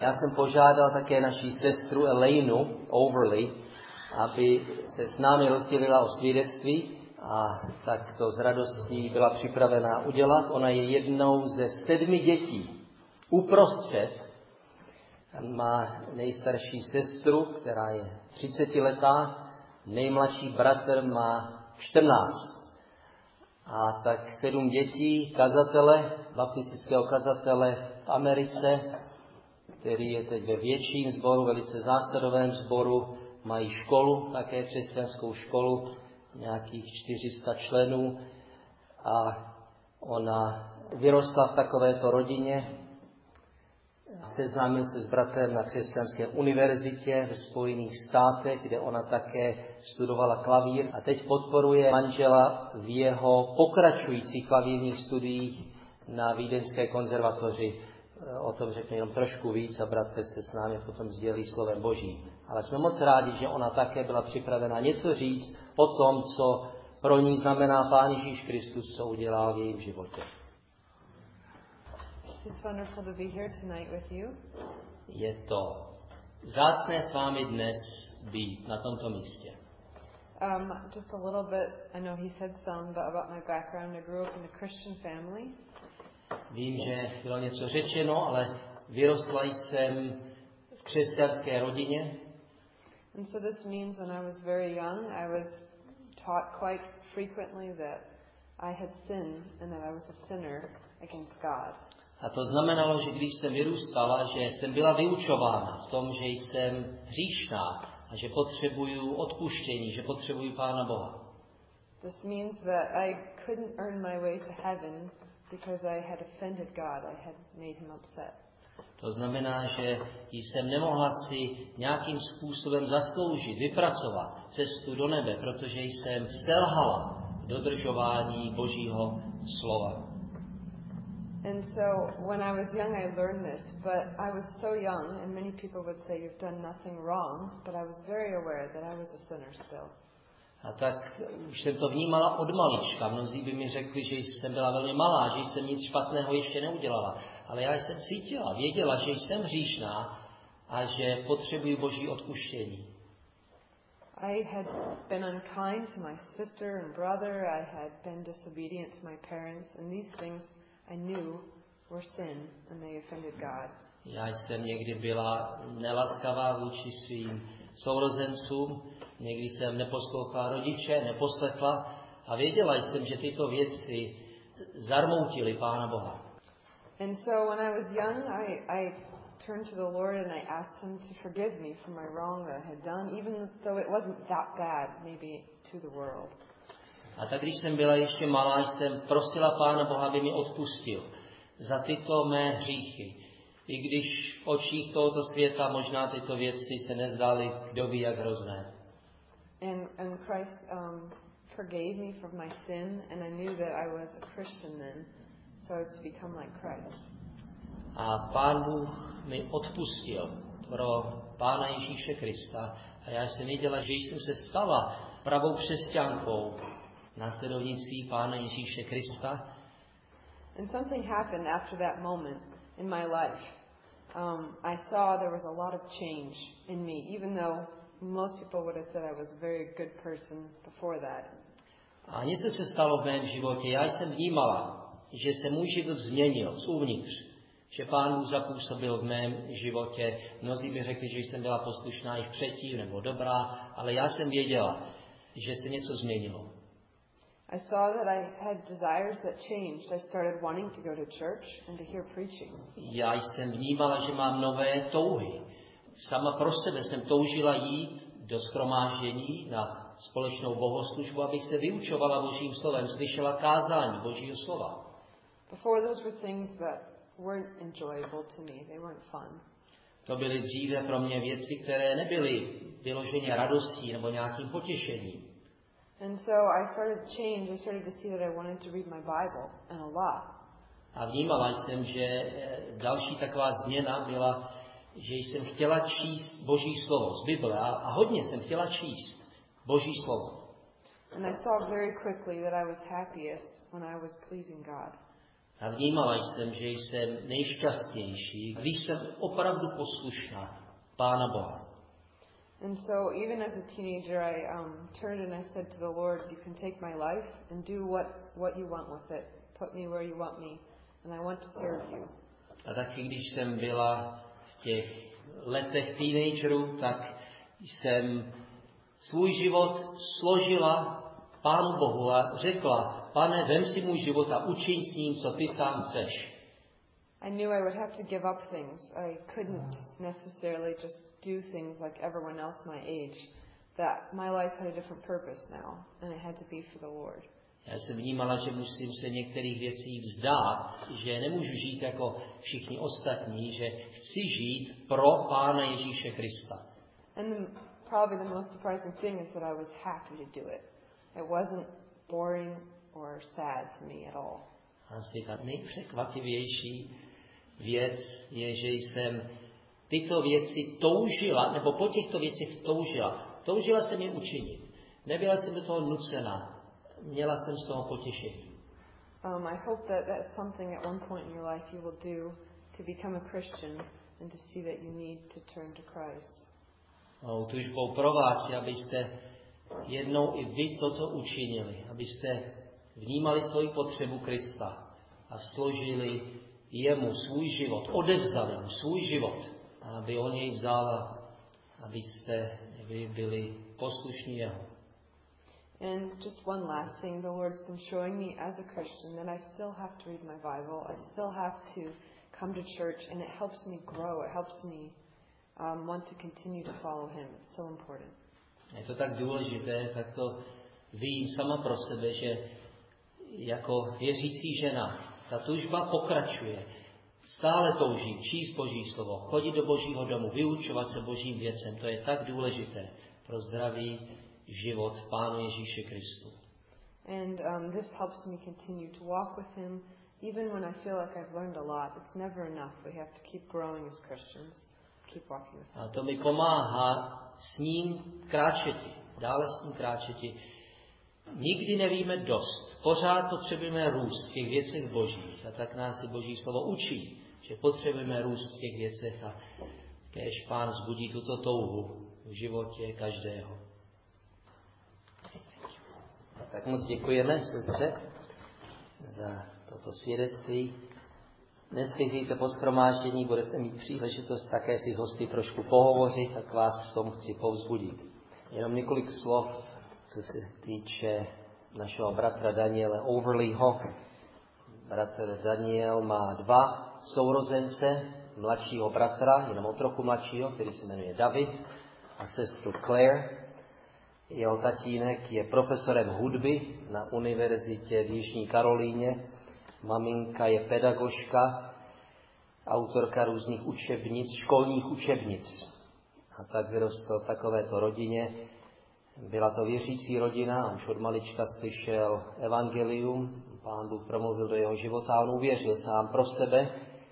Já jsem požádal také naši sestru Elenu Overly, aby se s námi rozdělila o svědectví a tak to s radostí byla připravená udělat. Ona je jednou ze 7 dětí. Uprostřed má nejstarší sestru, která je 30letá, nejmladší bratr má 14. A tak 7 dětí kazatele, baptistického kazatele v Americe, který je teď ve větším sboru, velice zásadovém sboru, mají školu, také křesťanskou školu, nějakých 400 členů. A ona vyrostla v takovéto rodině, seznámil se s bratrem na křesťanské univerzitě ve Spojených státech, kde ona také studovala klavír a teď podporuje manžela v jeho pokračujících klavírních studiích na Vídeňské konzervatoři. O tom řekne jenom trošku víc a bratr se s námi potom sdělí slovem Božím. Ale jsme moc rádi, že ona také byla připravena něco říct o tom, co pro ní znamená Pán Ježíš Kristus, co udělal v jejím životě. It's wonderful to be here tonight with you. Je to vzácné s vámi dnes být na tomto místě. Just a little bit, I know he said some, but about my background. I grew up in a Christian family. Vím, že bylo něco řečeno, ale vyrostla jsem v křesťanské rodině. And so this means when I was very young, I was taught quite frequently that I had sinned and that I was a sinner against God. A to znamenalo, že když jsem vyrůstala, že jsem byla vyučována v tom, že jsem hříšná a že potřebuju odpuštění, že potřebuju Pána Boha. This means that I couldn't earn my way to heaven because I had offended God. I had made him upset. To znamená, že jsem nemohla si nějakým způsobem zasloužit, vypracovat cestu do nebe, protože jsem selhala v dodržování Božího slova. And so when I was young, I learned this, but I was so young, and many people would say you've done nothing wrong, but I was very aware that I was a sinner still. A tak už jsem to vnímala od malička. Mnozí by mi řekli, že jsem byla velmi malá, že jsem nic špatného ještě neudělala. Ale já jsem cítila, věděla, že jsem hříšná a že potřebuji Boží odpuštění. I had been unkind to my sister and brother. I had been disobedient to my parents, and these things I knew were sin, and they offended God. Já jsem někdy byla nelaskavá vůči svým sourozencům, někdy jsem neposlouchala rodiče, neposlechla a věděla jsem, že tyto věci zarmoutily Pána Boha. And so when I was young, I turned to the Lord and I asked him to forgive me for my wrong that I had done, even though it wasn't that bad, maybe to the world. A tak když jsem byla ještě malá, jsem prosila Pána Boha, aby mi odpustil za tyto mé hříchy. I když v očích tohoto světa možná tyto věci se nezdály kdo ví jak hrozné. And Christ forgave me for my sin, and I knew that I was a Christian then, so I was to become like Christ. A Pán Bůh mi odpustil pro Pána Ježíše Krista a já jsem věděla, že jsem se stala pravou křesťankou, následovnictví Pána Ježíše Krista. And something happened after that moment in my life. I saw there was a lot of change in me, even though most people would have said I was a very good person before that. A něco se stalo v mém životě. Já jsem vnímala, že se můj život změnil zuvnitř, že Pán Bůh zapůsobil v mém životě. Mnozí by řekli, že jsem byla poslušná i předtím nebo dobrá, ale já jsem věděla, že se něco změnilo. I saw that I had desires that changed. I started wanting to go to church and to hear preaching. Já jsem vnímala, že mám nové touhy. Sama pro sebe jsem toužila jít do shromáždění na společnou bohoslužbu, abych se vyučovala Božím slovem, slyšela kázání Božího slova. Before those were things that weren't enjoyable to me. They weren't fun. To byly dříve pro mě věci, které nebyly vyloženě radostí nebo nějakým potěšením. And so I started to change. I started to see that I wanted to read my Bible, and a lot. A vnímala jsem, že další taková změna byla, že jsem chtěla číst Boží slovo z Bible a hodně jsem chtěla číst Boží slovo. And I saw very quickly that I was happiest when I was pleasing God. A vnímala jsem, že jsem nejšťastnější, když jsem opravdu poslušná Pána Boha. And so even as a teenager, I turned and I said to the Lord, you can take my life and do what you want with it. Put me where you want me, and I want to serve you. A taky když jsem byla v těch letech teenagerů, tak jsem svůj život složila Pánu Bohu a řekla, Pane, vem si můj život a učiň s ním, co ty sám chceš. I knew I would have to give up things. I couldn't necessarily just do things like everyone else my age. That my life had a different purpose now, and it had to be for the Lord. Já jsem vnímala, že musím se některých věcí vzdát, že nemůžu žít jako všichni ostatní, že chci žít pro Pána Ježíše Krista. And probably the most surprising thing is that I was happy to do it. It wasn't boring or sad to me at all. Asi ta nejpřekvapivější věc je, že jsem tyto věci toužila, nebo po těchto věcech toužila. Toužila jsem je učinit. Nebyla jsem do toho nucená. Měla jsem z toho potěšení. I hope that that's something at one point in your life you will do to become a Christian and to see that you need to turn to Christ. Tužbou pro vás je, abyste jednou i vy toto učinili, abyste vnímali svoji potřebu Krista a složili jemu svůj život, odevzali mu svůj život, aby on jej vzal, abyste vy byli poslušní jeho. And just one last thing, the Lord's been showing me as a Christian that I still have to read my Bible, I still have to come to church, and it helps me grow, it helps me want to continue to follow Him. It's so important. Je to tak důležité, tak to vím sama pro sebe, že jako věřící žena ta tužba pokračuje. Stále toužím číst Boží slovo, chodit do Božího domu, vyučovat se Božím věcem. To je tak důležité pro zdravý život Pánu Ježíše Kristu. And this helps me continue to walk with Him, even when I feel like I've learned a lot. It's never enough. We have to keep growing as Christians, keep walking with Him. A to mi pomáhá s ním kráčeti, dále s ním kráčeti. Nikdy nevíme dost. Pořád potřebujeme růst v těch věcech božích. A tak nás i Boží slovo učí, že potřebujeme růst v těch věcech a kéž Pán vzbudí tuto touhu v životě každého. Tak moc děkujeme, sestře, za toto svědectví. Dnes, když jdete po shromáždění, budete mít příležitost také si s hosty trošku pohovořit, tak vás v tom chci povzbudit. Jenom několik slov, co se týče našeho bratra Daniela Overleyho. Bratr Daniel má 2 sourozence, mladšího bratra, jenom o trochu mladšího, který se jmenuje David, a sestru Claire. Jeho tatínek je profesorem hudby na univerzitě v Jižní Karolíně. Maminka je pedagožka, autorka různých učebnic, školních učebnic. A tak vyrostl v takovéto rodině. Byla to věřící rodina, on už od malička slyšel evangelium, Pán Bůh promluvil do jeho života a on uvěřil sám pro sebe.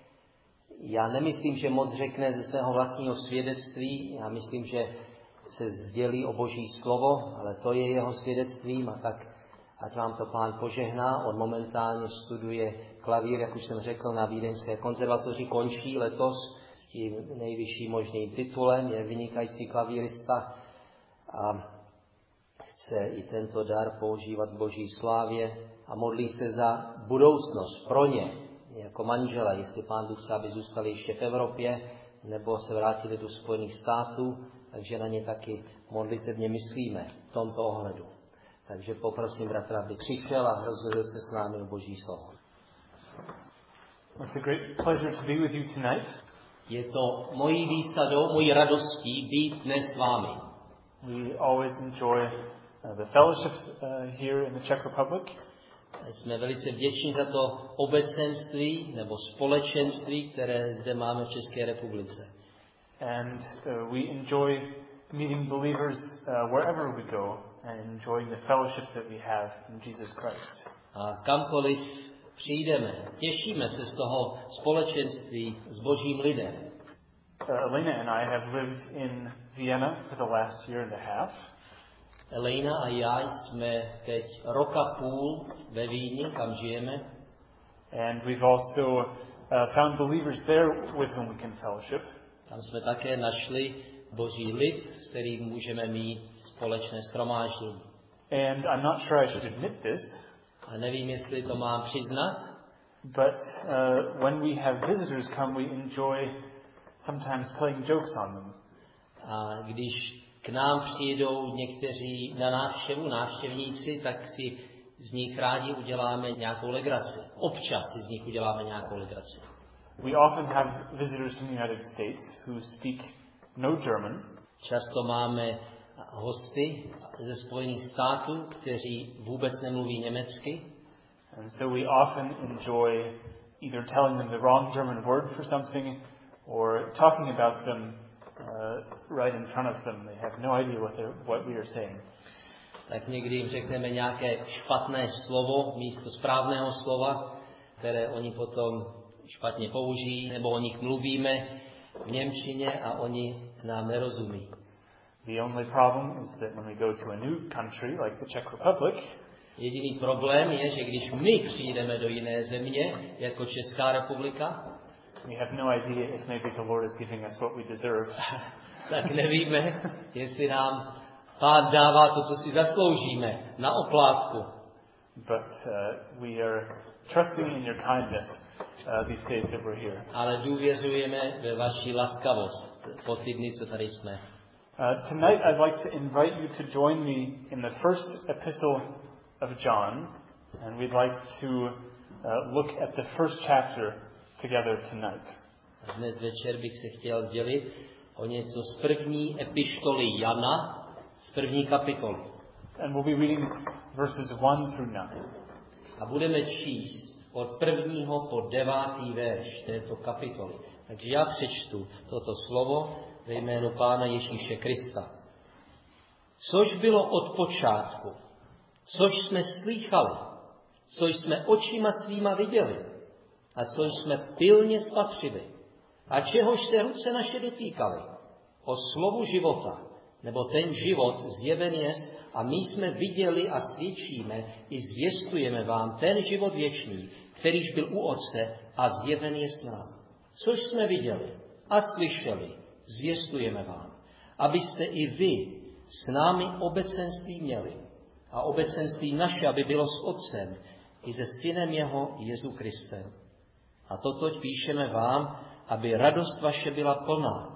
Já nemyslím, že moc řekne ze svého vlastního svědectví, já myslím, že se sdělí o Boží slovo, ale to je jeho svědectvím a tak ať vám to Pán požehná. On momentálně studuje klavír, jak už jsem řekl, na Vídeňské konzervatoři, končí letos s tím nejvyšším možným titulem, je vynikající klavírista a chce i tento dar používat v Boží slávě a modlí se za budoucnost pro ně, jako manžela, jestli Pán Bůh chce, aby zůstali ještě v Evropě, nebo se vrátili do Spojených států, takže na ně taky modlitevně myslíme v tomto ohledu. Takže poprosím bratra, aby přišel a rozhodl se s námi o Boží slovo. It's a great pleasure to be with you tonight. Je to mojí výsadou, mojí radostí být dnes s vámi. We always enjoy the fellowship here in the Czech Republic. Jsme velice vděční za to obecenství nebo společenství, které zde máme v České republice. And we enjoy meeting believers wherever we go and enjoying the fellowship that we have in Jesus Christ. A kamkoliv přijdeme, těšíme se z toho společenství s Božím lidem. Elena and I have lived in Vienna for the last year and a half. Elena a já jsme teď 1,5 roka ve Vídni, kam žijeme. And we've also found believers there with whom we can fellowship. Tam jsme také našli Boží lid, s kterým můžeme mít společné shromáždění. And I'm not sure I should admit this, A nevím, jestli to mám přiznat, but when we have visitors come, we enjoy sometimes playing jokes on them. a když k nám přijdou někteří na návštěvu, návštěvníci, tak si z nich rádi uděláme nějakou legraci. Občas si z nich uděláme nějakou legraci. We often have visitors from the United States who speak no German. Často máme hosty ze Spojených států, kteří vůbec nemluví německy. And so we often enjoy either telling them the wrong German word for something or talking about them right in front of them. They have no idea what we are saying. Tak někdy jim řekneme nějaké špatné slovo místo správného slova, které oni potom špatně použijí, nebo o nich mluvíme v němčině a oni nám nerozumí. The only problem is that when we go to a new country like the Czech Republic, Jediný problém je, že když my přijdeme do jiné země, jako Česká republika, we have no idea if maybe the Lord is giving us what we deserve. tak nevíme, jestli nám Pán dává to, co si zasloužíme, na oplátku. But we are trusting in your kindness these days that we're here. Ale důvěřujeme ve vaši laskavost po ty dny, co tady jsme. Tonight I'd like to invite you to join me in the first epistle of John, and we'd like to look at the first chapter together tonight. Dnes večer bych se chtěl sdělit o něco z první epištoly Jana, z první kapitoly. And we'll be reading verses 1 through 9. A budeme číst od 1. po 9. verš této kapitoly. Takže já přečtu toto slovo ve jménu Pána Ježíše Krista. Což bylo od počátku, což jsme slýchali, což jsme očima svýma viděli a což jsme pilně spatřili a čehož se ruce naše dotýkaly, o slovu života, nebo ten život zjeven jest a my jsme viděli a svědčíme i zvěstujeme vám ten život věčný, kterýž byl u Otce a zjeven je s námi. Což jsme viděli a slyšeli, zvěstujeme vám, abyste i vy s námi obecenství měli a obecenství naše, aby bylo s Otcem i se Synem jeho Jezu Kristem. A totoť píšeme vám, aby radost vaše byla plná.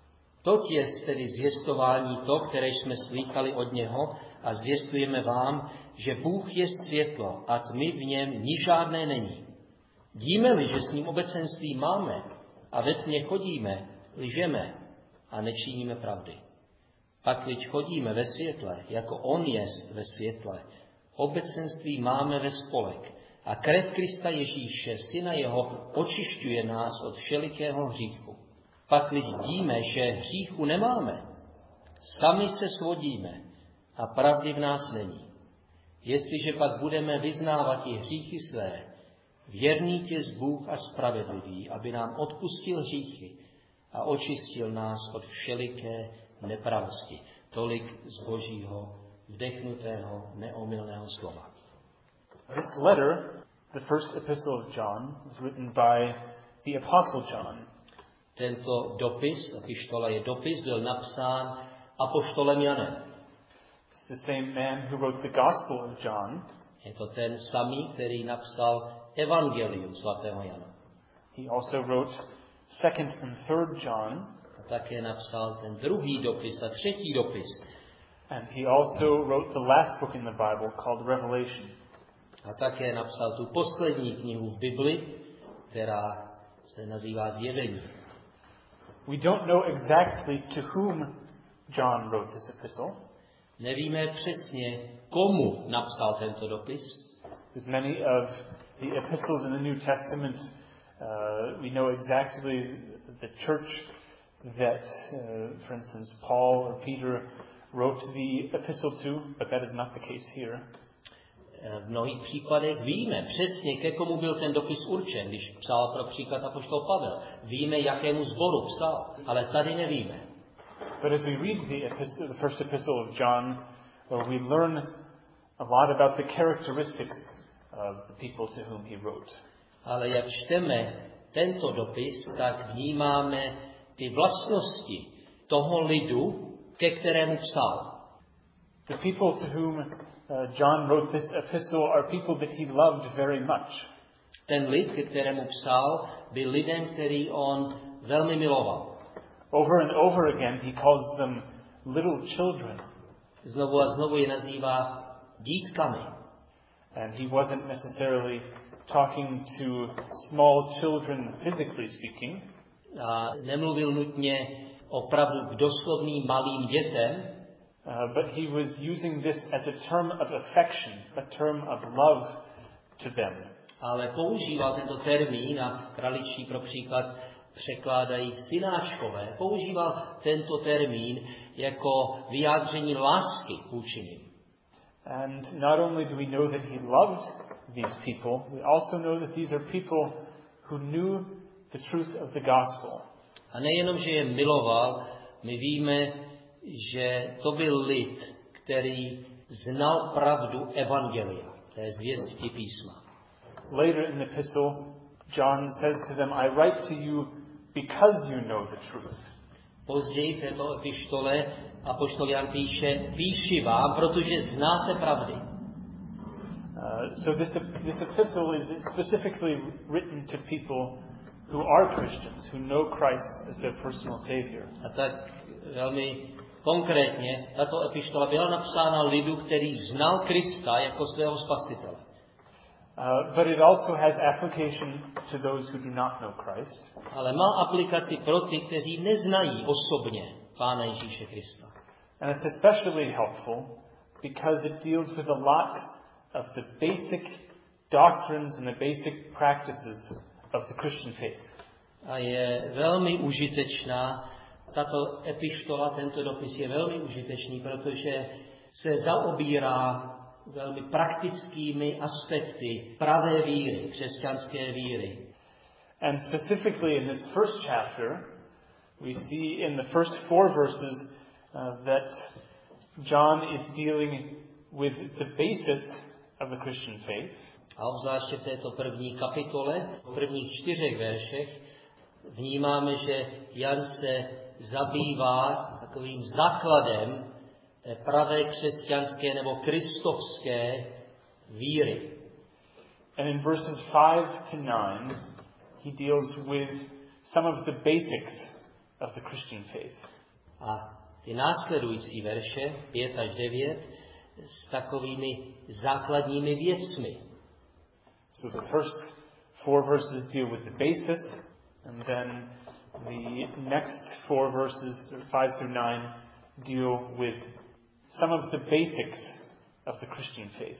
Toť je tedy zvěstování to, které jsme slýchali od něho a zvěstujeme vám, že Bůh je světlo a tmy v něm ni žádné není. Víme-li, že s ním obecenství máme a ve tmě chodíme, lžeme a nečiníme pravdy. Pakliž chodíme ve světle, jako on jest ve světle, obecenství máme ve spolek a krev Krista Ježíše, Syna jeho, očišťuje nás od všelikého hříchu. Pakliž vidíme, že hříchu nemáme, sami se svodíme a pravdy v nás není. Jestliže pak budeme vyznávat i hříchy své, věrný těz Bůh a spravedlivý, aby nám odpustil hříchy a očistil nás od všeliké nepravosti. Tolik z Božího vdechnutého neomylného slova. This letter, the first epistle of John, was written by the Apostle John. Tento dopis, epištola je dopis, byl napsán apoštolem Janem. It's the same man who wrote the Gospel of John. Je to ten samý, který napsal Evangelium svatého Jana. He also wrote 2nd and 3rd John. A také napsal ten druhý dopis a třetí dopis. And he also wrote the last book in the Bible called Revelation. A také napsal tu poslední knihu v Bibli, která se nazývá Zjevení. We don't know exactly to whom John wrote this epistle. Nevíme přesně, komu napsal tento dopis. With many of the epistles in the New Testament, we know exactly the church that, for instance, Paul or Peter wrote the epistle to, but that is not the case here. V mnohých případech víme přesně, ke komu byl ten dopis určen, když psal pro příklad apoštol Pavel. Víme, jakému sboru psal, ale tady nevíme. But as we read the first epistle of John, we learn a lot about the characteristics of the people to whom he wrote. Ale jak čteme tento dopis, tak vnímáme ty vlastnosti toho lidu, ke kterému psal. The people to whom John wrote this epistle are people that he loved very much. Ten lid, ke kterému psal, byl lidem, který on velmi miloval. Over and over again he calls them little children. Znovu a znovu je nazývá dítkami. And he wasn't necessarily talking to small children physically speaking. A nemluvil nutně opravdu k doslovným malým dětem, but he was using this as a term of affection, a term of love to them. ale používal tento termín, a kraličtí pro příklad překládají synáčkové, používal tento termín jako vyjádření lásky vůči nim. And not only do we know that he loved these people, we also know that these are people who knew the truth of the gospel. A nejenom, že je miloval, my víme, že to byl lid, který znal pravdu evangelia, té zvěsti písma. Later in the epistle, John says to them, I write to you because you know the truth. Později v této epištole apoštol Jan píše, píši vám, protože znáte pravdy. So this epistle is specifically written to people who are Christians, who know Christ as their personal Savior. A tak velmi konkrétně tato epištola byla napsána lidu, který znal Krista jako svého spasitele. But it also has application to those who do not know Christ. Ale má aplikaci pro ty, kteří neznají osobně Pána Ježíše Krista. And it's especially helpful because it deals with a lot of the basic doctrines and the basic practices of the Christian faith. A je velmi užitečná. Tato epištola, tento dopis je velmi užitečný, protože se zaobírá velmi praktickými aspekty pravé víry, křesťanské víry. And specifically in this first chapter, we see in the first 4 verses that John is dealing with the basis of the Christian faith. A obzvláště v této první kapitole, v prvních 4 veršech, vnímáme, že Jan se zabývá takovým základem pravé křesťanské nebo kristovské víry. And in verses 5 to 9, he deals with some of the basics of the Christian faith. A ty následující verše, 5 až 9, s takovými základními věcmi. So the first 4 verses deal with the basis, and then the next 4 verses, 5 through 9, deal with some of the basics of the Christian faith.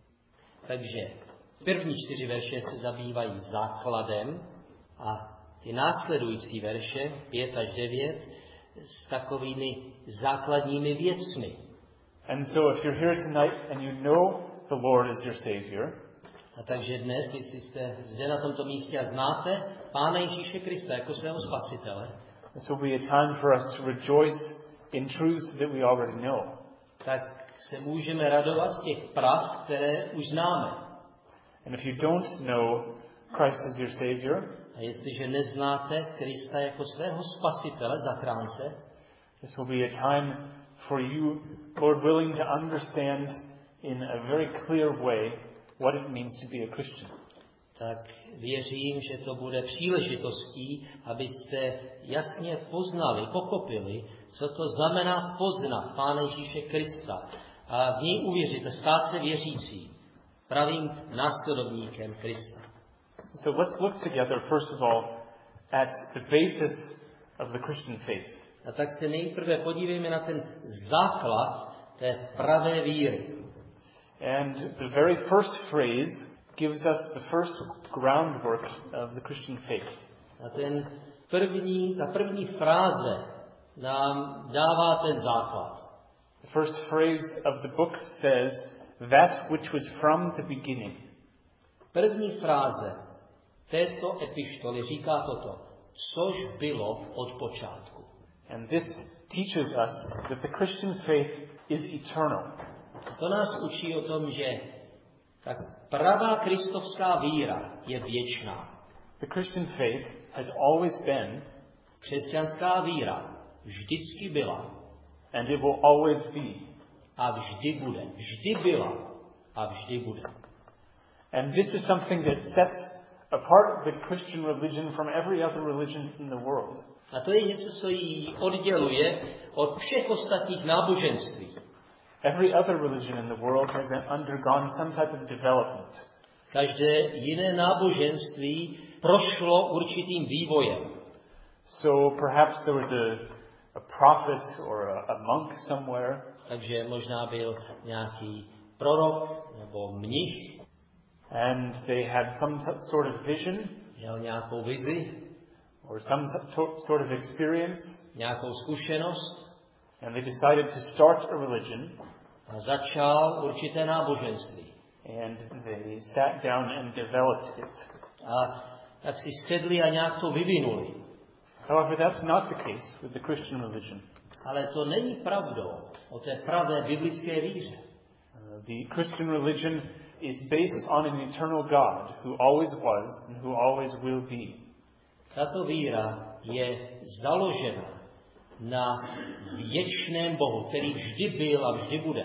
Takže první 4 verše se zabývají základem a ty následující verše, 5 až 9, s takovými základními věcmi. And so if you're here tonight and you know the Lord as your Savior, a takže dnes, jestli jste zde na tomto místě a znáte Pána Ježíše Krista jako svého spasitele, this will be a time for us to rejoice in truths that we already know. Tak se můžeme radovat z těch pravd, které už známe. And if you don't know Christ as your Savior, a jestliže neznáte Krista jako svého spasitele, zachránce, this will be a time for you, Lord willing, to understand in a very clear way what it means to be a Christian. Tak věřím, že to bude příležitostí, abyste jasně poznali, pochopili, co to znamená poznat Pána Ježíše Krista a v něj uvěřit a stát se věřící, pravým následovníkem Krista. So let's look together, first of all, at the basis of the Christian faith. A tak se nejprve podívejme na ten základ té pravé víry. And the very first phrase gives us the first groundwork of the Christian faith. A ta první fráze nám dává ten základ. The first phrase of the book says, that which was from the beginning. První fráze této epištoly říká toto, což bylo od počátku. And this teaches us that the Christian faith is eternal. To nás učí o tom, že tak pravá kristovská víra je věčná. The Christian faith has always been, Křesťanská víra vždycky byla and it will always be. a vždy bude. Vždy byla a vždy bude. And this is something that sets apart the Christian religion from every other religion in the world. A to je něco, co ji odděluje od všech ostatních náboženství. Every other religion in the world has undergone some type of development. Každé jiné náboženství prošlo určitým vývojem. So perhaps there was a prophet or a monk somewhere. Takže možná byl nějaký prorok nebo mnich, And they had some sort of vision měl nějakou vizi, or some sort of experience. nějakou zkušenost And they decided to start a religion. a začal určité náboženství. And they sat down and developed it. A tak si sedli a nějak to vyvinuli. However, that's not the case with the Christian religion. Ale to není pravdou o té pravé biblické víře. The Christian religion is based on an eternal God who always was and who always will be. Tato víra je založena na věčném Bohu, který vždy byl a vždy bude.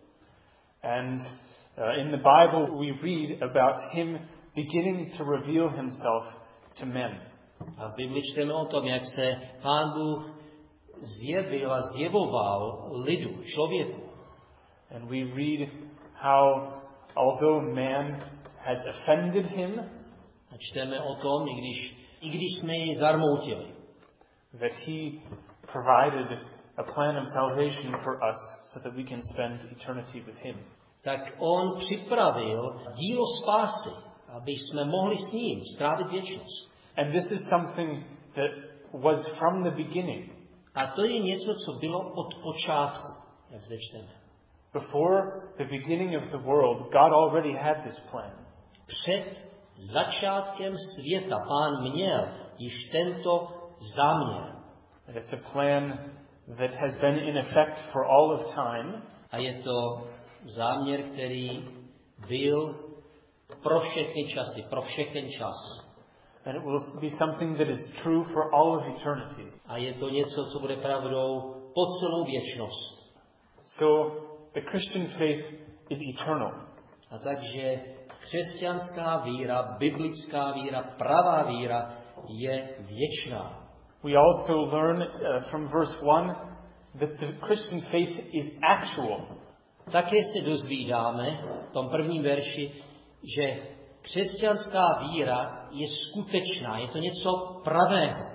And in the Bible we read about him beginning to reveal himself to men. A v Bibli čteme o tom, jak se Pán Bůh zjevil a zjevoval lidu, člověku. And we read how, although man has offended him, A čteme o tom, i když jsme jej zarmoutili, that he provided a plan of salvation for us so that we can spend eternity with him. tak on připravil dílo spásy, aby jsme mohli s ním strávit věčnost. And this is something that was from the beginning. A to je něco, co bylo od počátku, jak zde čteme. Before the beginning of the world, God already had this plan. Před začátkem světa Pán měl již tento záměr. And it's a plan that has been in effect for all of time. A je to záměr, který byl pro všechny časy, pro všechen čas. And it will be something that is true for all of eternity. A je to něco, co bude pravdou po celou věčnost. So the Christian faith is eternal. A takže křesťanská víra, biblická víra, pravá víra je věčná. We also learn from verse 1 that the Christian faith is actual. Také se dozvídáme v tom prvním verši, že křesťanská víra je skutečná, je to něco pravého.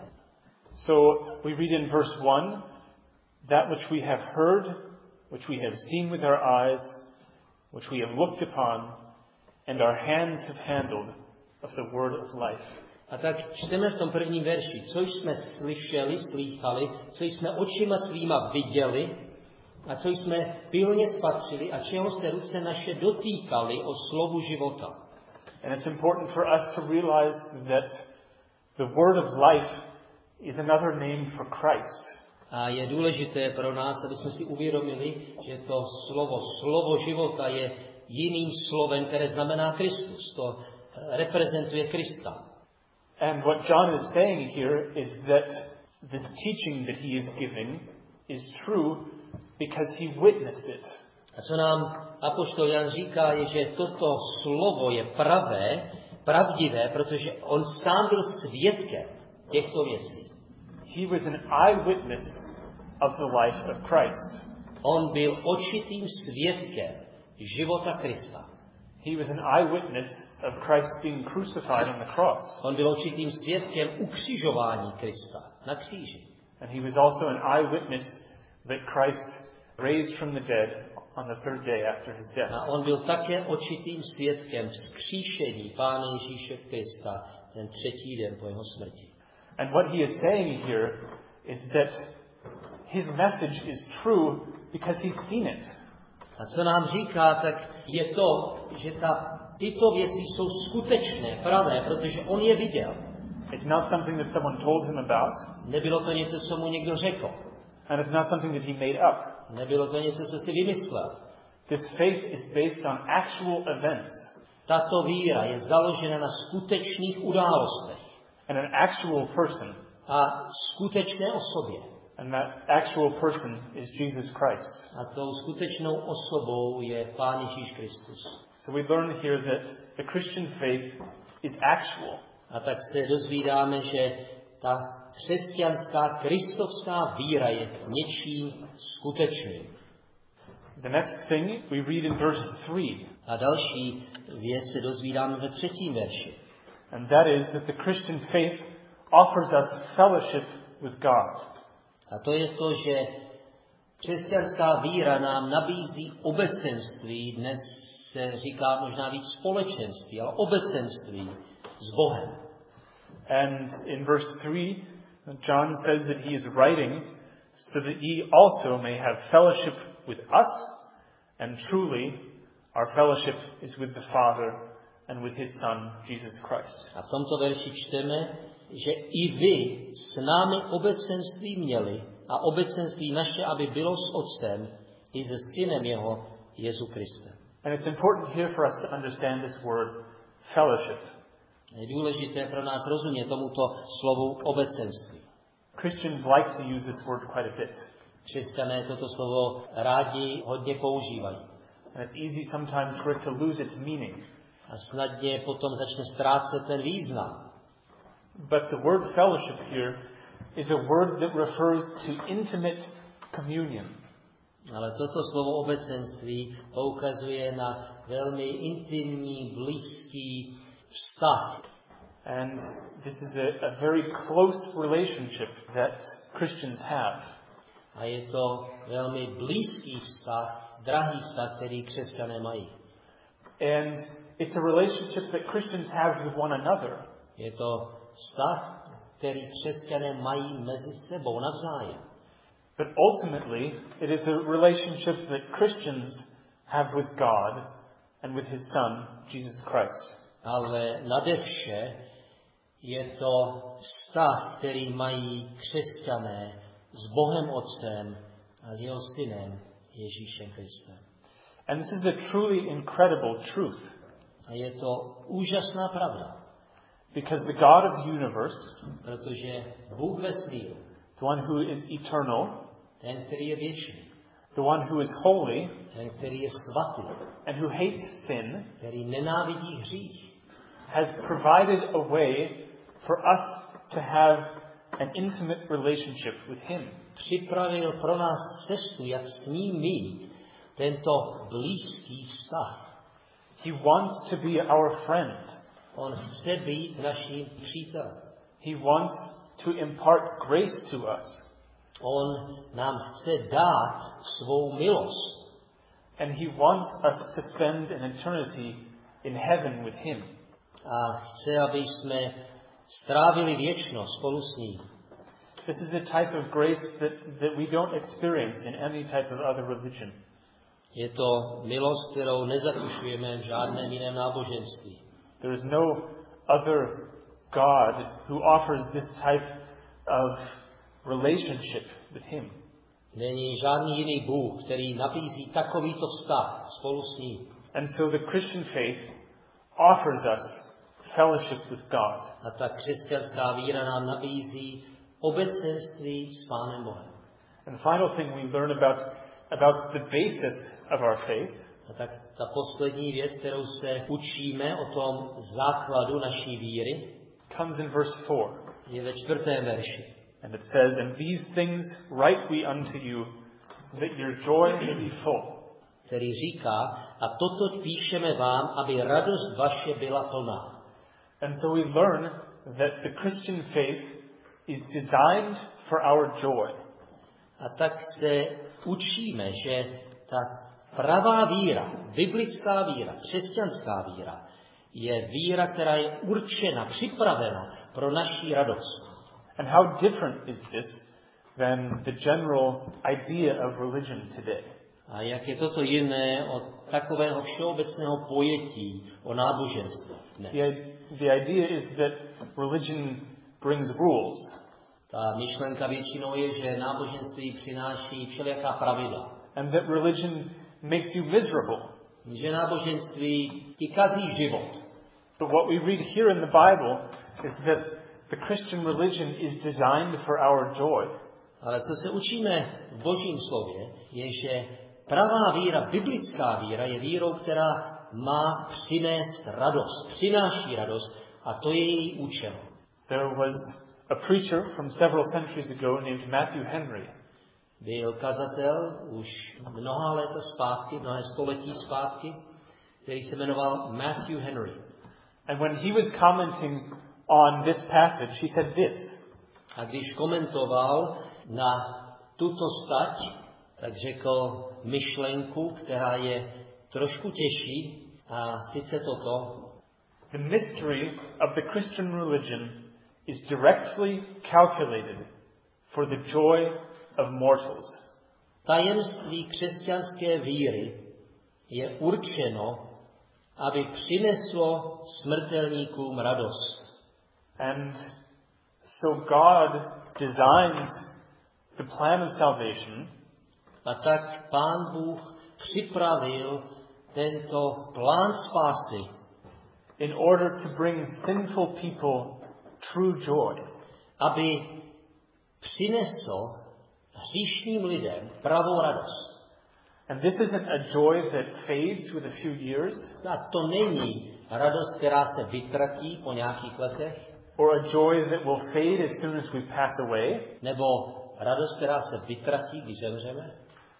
So we read in verse 1, that which we have heard, which we have seen with our eyes, which we have looked upon, and our hands have handled of the word of life. A tak čteme v tom prvním verši, co jsme slyšeli, slýchali, co jsme očima svýma viděli a co jsme pilně spatřili a čeho se ruce naše dotýkali o slovu života. And it's important for us to realize that the word of life is another name for Christ. A je důležité pro nás, aby jsme si uvědomili, že to slovo života je jiným slovem, které znamená Kristus. To reprezentuje Krista. And what John is saying here is that this teaching that he is giving is true because he witnessed it. A co nám apoštol Jan říká, je, že toto slovo je pravdivé, protože on sám byl svědkem těchto věcí. He was an eyewitness of the life of Christ. On byl očitým svědkem života Krista. He was an eyewitness of Christ being crucified on the cross. On byl očitým svědkem ukřižování Krista na kříži. And he was also an eyewitness that Christ raised from the dead on the third day after his death. A on byl také očitým svědkem vzkříšení Pána Ježíše Krista ten třetí den po jeho smrti. And what he is saying here is that his message is true because he's seen it. A co nám říká, tak je to, že tyto věci jsou skutečné, pravé, protože on je viděl. It's not something that someone told him about. Nebylo to něco, co mu někdo řekl. And it's not something that he made up. Nebylo to něco, co si vymyslel. This faith is based on actual events. tato víra je založena na skutečných událostech and an actual person. a skutečné osobě. And that actual person is Jesus Christ. A tou skutečnou osobou je Pán Ježíš Kristus. So we learn here that the Christian faith is actual. A tak se dozvídáme, že ta křesťanská kristovská víra je něčím skutečným. The next thing we read in verse 3. A další věc se dozvídáme ve 3. verši. And that is that the Christian faith offers us fellowship with God. A to je to, že křesťanská víra nám nabízí obecenství, dnes se říká možná víc společenství, ale obecenství s Bohem. And in verse 3, John says that he is writing so that ye also may have fellowship with us, and truly our fellowship is with the Father and with his Son, Jesus Christ. A v tomto verši čteme, že i vy s námi obecenství měli a obecenství naše, aby bylo s Otcem i se Synem jeho, Jezu Kristem. And it's important here for us to understand this word fellowship. Je důležité pro nás rozumět tomuto slovu obecenství. Christians like to use this word quite a bit. Křesťané toto slovo rádi hodně používají. And it's easy sometimes for it to lose its meaning. A snadně potom začne ztrácet ten význam. But the word fellowship here is a word that refers to intimate communion. Ale toto slovo obecenství poukazuje na velmi intimní, blízký vztah. And this is a very close relationship that Christians have. A je to velmi blízký vztah, drahý vztah, který křesťané mají. And it's a relationship that Christians have with one another. Je to vztah, který křesťané mají mezi sebou navzájem. But ultimately, it is a relationship that Christians have with God and with his Son, Jesus Christ. Ale nade vše je to vztah, který mají křesťané s Bohem Otcem a s jeho Synem Ježíšem Kristem. And this is a truly incredible truth. A je to úžasná pravda. Because the God of the universe, Protože Bůh vesmíru, the one who is eternal, ten, který je věčný, the one who is holy, ten, který je svatý, and who hates sin, který nenávidí hřích, has provided a way for us to have an intimate relationship with him. Připravil pro nás cestu, jak s ním mít tento blízký vztah. He wants to be our friend. On chce být naším přítelem. He wants to impart grace to us. On nám chce dát svou milost. And he wants us to spend an eternity in heaven with him. A chce, aby jsme strávili věčnost spolu s ním. This is a type of grace that we don't experience in any type of other religion. Je to milost, kterou nezakušujeme v žádném jiném náboženství. There is no other God who offers this type of relationship with him. Není žádný jiný Bůh, který nabízí takovýto vztah spolu s ním. And so the Christian faith offers us fellowship with God. A ta křesťanská víra nám nabízí obecenství s Pánem Bohem. And the final thing we learn about the basis of our faith. A tak ta poslední věc, kterou se učíme o tom základu naší víry, comes in verse 4. je ve 4. verši. And it says, "And these things write we unto you, that your joy may be full." Který říká, a toto píšeme vám, aby radost vaše byla plná. And so we learn that the Christian faith is designed for our joy. A tak se učíme, že ta pravá víra, biblická víra, křesťanská víra, je víra, která je určena, připravena pro naši radost. And how different is this than the general idea of religion today? A jak je toto jiné od takového všeobecného pojetí o náboženství dnes? The idea is that religion brings rules. Ta myšlenka většinou je, že náboženství přináší všelijaká pravidla. And that religion makes you miserable. Že náboženství ti kazí život. But what we read here in the Bible is that the Christian religion is designed for our joy. Ale co se učíme v Božím slově, je, že pravá víra, biblická víra, je vírou, která má přinést radost, přináší radost, a to je její účel. There was a preacher from several centuries ago named Matthew Henry. Byl kazatel už mnoha let zpátky, mnohé století zpátky, který se jmenoval Matthew Henry. And when he was commenting on this passage, he said this. A když komentoval na tuto stať, tak řekl myšlenku, která je trošku těžší, a sice toto. The mystery of the Christian religion is directly calculated for the joy of mortals. Tajemství křesťanské víry je určeno, aby přineslo smrtelníkům radost. And so God designs the plan of salvation. A tak Pán Bůh připravil tento plán spásy, in order to bring sinful people true joy. Aby přinesl hříšným lidem pravou radost. And this isn't a joy that fades with a few years. A to není radost, která se vytratí po nějakých letech. Or a joy that will fade as soon as we pass away. Nebo radost, která se vytratí, když zemřeme.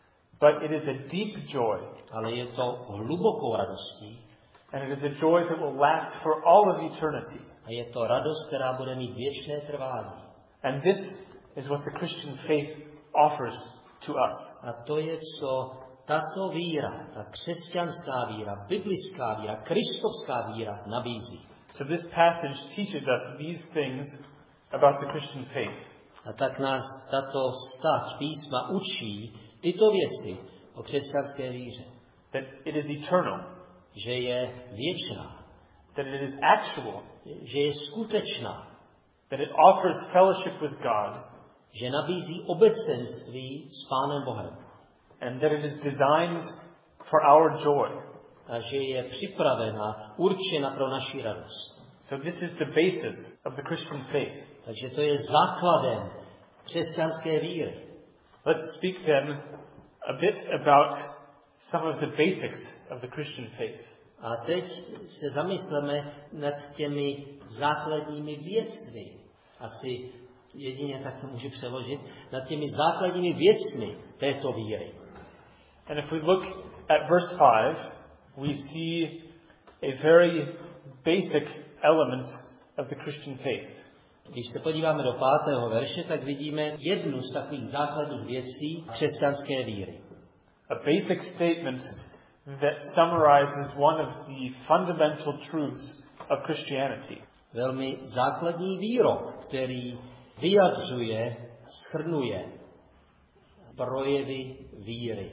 But it is a deep joy. Ale je to hlubokou radostí. And it is a joy that will last for all of eternity. A je to radost, která bude mít věčné trvání. And this is what the Christian faith offers to us. A to je, co tato víra, ta křesťanská víra, biblická víra, kristovská víra nabízí. So this passage teaches us these things about the Christian faith. A tak nás tato stať písma učí tyto věci o křesťanské víře. That it is eternal. Že je věčná. That it is actual. Že je skutečná. That it offers fellowship with God. Že nabízí obecenství s Pánem Bohem. And that it is designed for our joy. A že je připravena, určena pro naši radost. So this is the basis of the Christian faith. Takže to je základem křesťanské víry. Let's speak then a bit about some of the basics of the Christian faith. A teď se zamysleme nad těmi základními věcmi. Asi jedině tak to můžu přeložit. Nad těmi základními věcmi této víry. And if we look at verse 5, we see a very basic element of the Christian faith. Když se podíváme do 5. verše, tak vidíme jednu z takových základních věcí křesťanské víry. A basic statement that summarizes one of the fundamental truths of Christianity. Velmi základní výrok, který vyjadřuje, shrnuje projevy víry.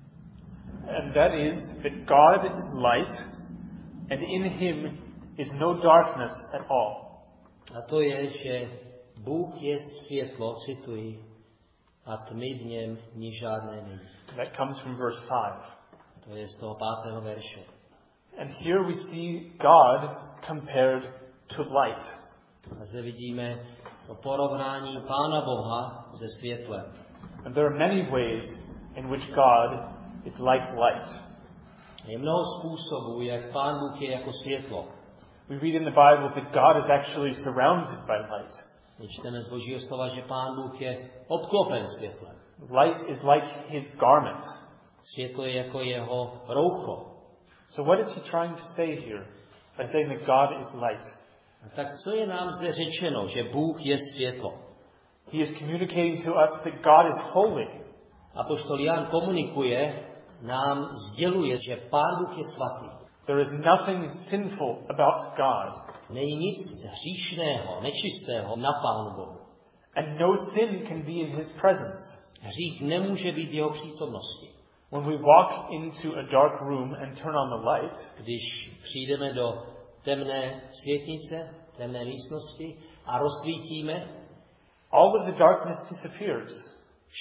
And that is that God is light and in him is no darkness at all. A to je, že Bůh je světlo, cituji, a tmy v něm ni žádné není. That comes from verse 5. To je z toho 5. verše. And here we see God compared to light. A zde vidíme to porovnání Pána Boha se světlem. And there are many ways in which God is like light. Je mnoho způsobů, jak Pán Bůh je jako světlo. We read in the Bible that God is actually surrounded by light. My čteme z Božího slova, že Pán Bůh je obklopen světlem. Light is like his garment. Světlo je jako jeho roucho. So what is he trying to say here by saying that God is light? A tak co je nám zde řečeno, že Bůh je světlo? He is communicating to us that God is holy. Apoštol Jan komunikuje, nám sděluje, že Pán Bůh je svatý. There is nothing sinful about God. Není nic hříšného, nečistého na Pánu Bohu. And no sin can be in his presence. Hřích nemůže být v jeho přítomnosti. When we walk into a dark room and turn on the light, Když přijdeme do temné světnice, temné místnosti a rozsvítíme, all of the darkness disappears.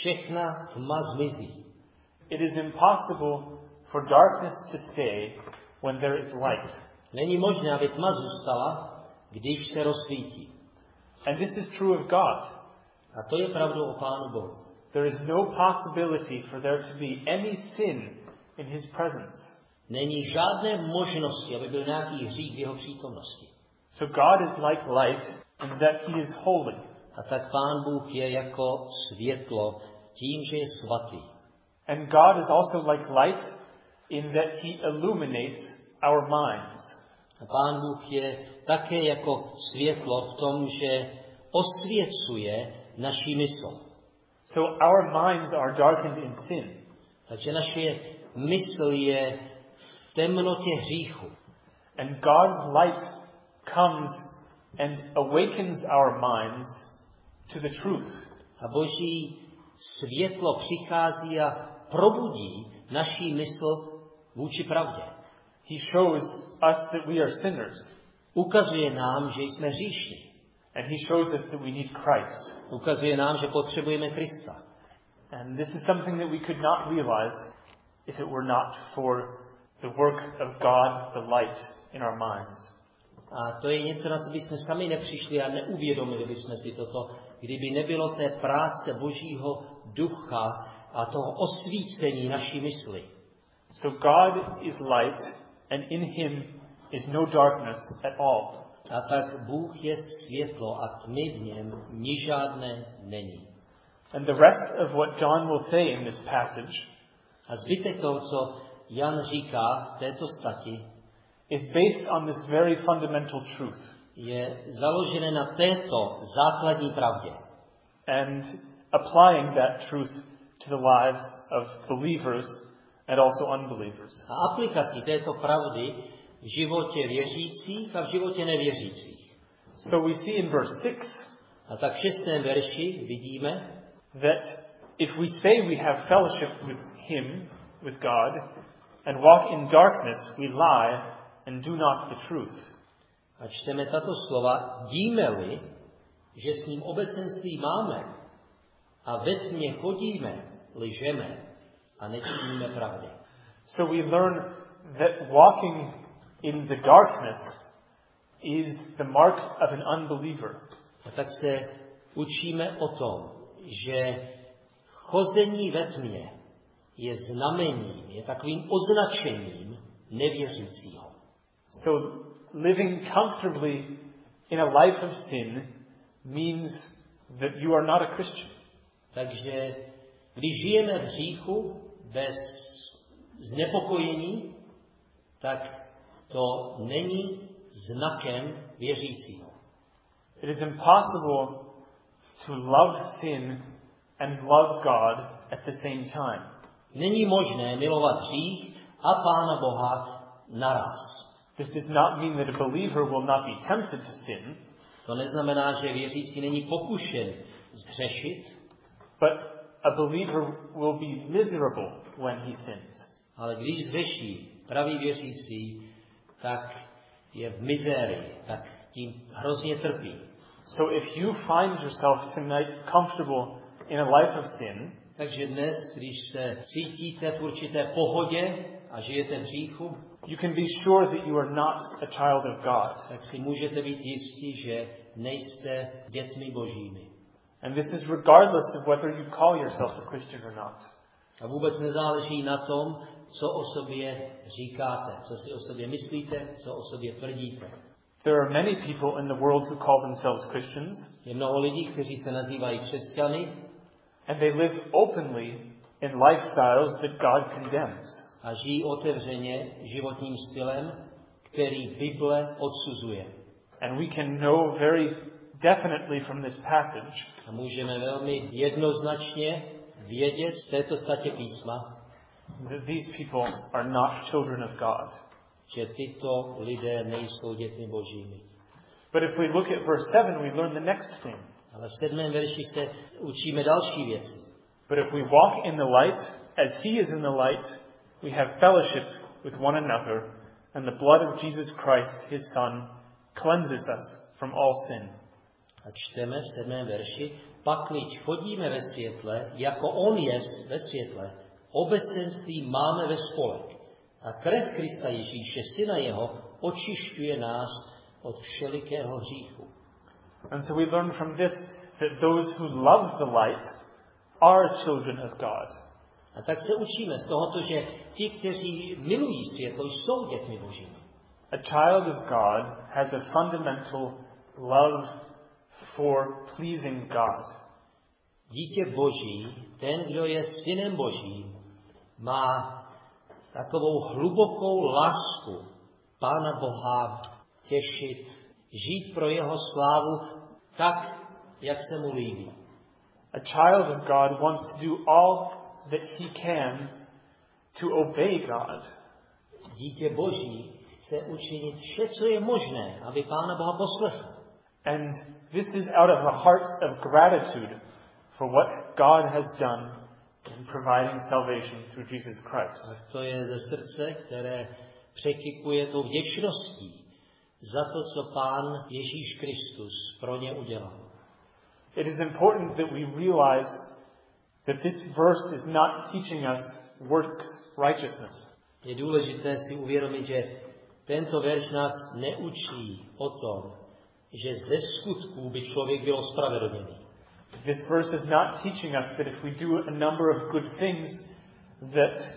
všechna tma zmizí. It is impossible for darkness to stay when there is light. Není možné, aby tma zůstala, když se rozsvítí. And this is true of God. A to je pravdou o Pánu Bohu. There is no possibility for there to be any sin in His presence. Není žádné možnosti, aby byl nějaký hřích v jeho přítomnosti. So God is like light in that He is holy. A tak Pán Bůh je jako světlo tím, že je svatý. And God is also like light in that He illuminates our minds. A Pán Bůh je také jako světlo v tom, že osvěcuje naši mysl. So our minds are darkened in sin. Takže naše mysl je v temnotě hříchu. And God's light comes and awakens our minds to the truth. A Boží světlo přichází a probudí naši mysl vůči pravdě. He shows us that we are sinners. Ukazuje nám, že jsme hříšní. And He shows us that we need Christ. Ukazuje nám, že potřebujeme Krista. And this is something that we could not realize if it were not for the work of God, the light in our minds. A to je něco, na co bychom sami nepřišli a neuvědomili bychom si toto, kdyby nebylo té práce Božího ducha a toho osvícení naší mysli. So God is light and in Him is no darkness at all. A tak Bůh je světlo a tmy v něm ni žádné není. And the rest of what John will say in this passage A zbytek toho, co Jan říká v této stati, is based on this very fundamental truth. je založené na této základní pravdě. And applying that truth to the lives of believers and also unbelievers. A aplikací této pravdy v životě věřících a v životě nevěřících. So we see in verse 6 A tak v 6. verši vidíme, that if we say we have fellowship with Him, with God, and walk in darkness, we lie and do not the truth. a čteme tato slova, díme-li, že s ním obecenství máme a ve tmě chodíme, lžeme a nečiníme pravdy. So we learn that walking in the darkness is the mark of an unbeliever. A tak se učíme o tom, že chození ve tmě je znamením, je takovým označením nevěřícího. So living comfortably in a life of sin means that you are not a Christian. Takže když žijeme v hříchu bez znepokojení, tak to není znakem věřícího. It is impossible to love sin and love God at the same time. Není možné milovat hřích a Pána Boha naraz. This does not mean that a believer will not be tempted to sin, To neznamená, že věřící není pokušen zhřešit, but a believer will be miserable when he sins. ale když zhřeší pravý věřící, tak je v mizérii, tak tím hrozně trpí. So if you find yourself tonight comfortable in a life of sin, Takže dnes, když se cítíte v určité pohodě a žijete v hříchu, you can be sure that you are not a child of God. tak si můžete být jistí, že nejste dětmi božími. And this is regardless of whether you call yourself a Christian or not. A vůbec nezáleží na tom, co o sobě říkáte, co si o sobě myslíte, co o sobě tvrdíte. There are many people in the world who call themselves Christians, Je mnoho lidí, kteří se nazývají křesťany and they live openly in lifestyles that God condemns. a žijí otevřeně životním stylem, který Bible odsuzuje. And we can know very definitely from this passage A můžeme velmi jednoznačně vědět z této statě písma, that these people are not children of God. že tyto lidé nejsou dětmi božími. But if we look at verse 7, we learn the next thing. Ale v 7. verši se učíme další věci. But if we walk in the light, as He is in the light, we have fellowship with one another, and the blood of Jesus Christ, His Son, cleanses us from all sin. A čteme v 7. verši, pakliť chodíme ve světle, jako on je ve světle, obecenství máme ve spolek. A krev Krista Ježíše, syna jeho, očišťuje nás od všelikého hříchu. And so we learn from this that those who love the light are children of God. A tak se učíme z tohoto, že ti, kteří milují světlo, jsou dětmi Božími. A child of God has a fundamental love for pleasing God. Dítě Boží, ten, kdo je synem Božím, má takovou hlubokou lásku Pána Boha těšit, žít pro jeho slávu tak, jak se mu líbí. A child of God wants to do all that he can to obey God. Dítě Boží chce učinit vše, co je možné, aby Pána Boha poslechl. And this is out of a heart of gratitude for what God has done in providing salvation through Jesus Christ. A to je ze srdce, které překypuje tou vděčností za to, co Pán Ježíš Kristus pro ně udělal. It is important that we realize that this verse is not teaching us works righteousness. Je důležité si uvědomit, že tento verš nás neučí o tom, že ze skutků by člověk byl ospravedlněný. This verse is not teaching us that if we do a number of good things, that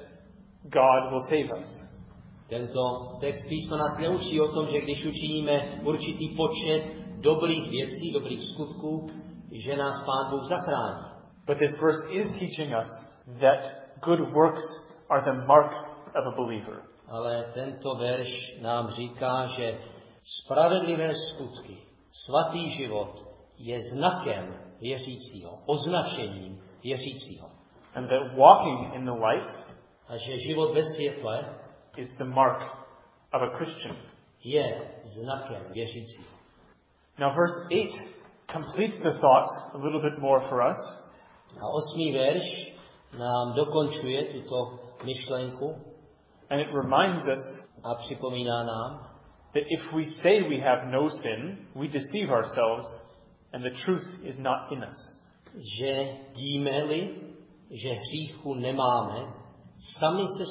God will save us. Tento text písma nás neučí o tom, že když učiníme určitý počet dobrých věcí, dobrých skutků, že nás Pán Bůh zachrání. But this verse is teaching us that good works are the mark of a believer. Ale tento verš nám říká, že spravedlivé skutky, svatý život je znakem věřícího, označením věřícího. And that walking in the light A že život ve světle is the mark of a Christian. je znakem věřícího. Now verse 8 completes the thought a little bit more for us. A 8. verš nám dokončuje tuto myšlenku And it reminds us a připomíná nám, that if we say we have no sin, we deceive ourselves and the truth is not in us. že díme-li, že hříchu nemáme, sami se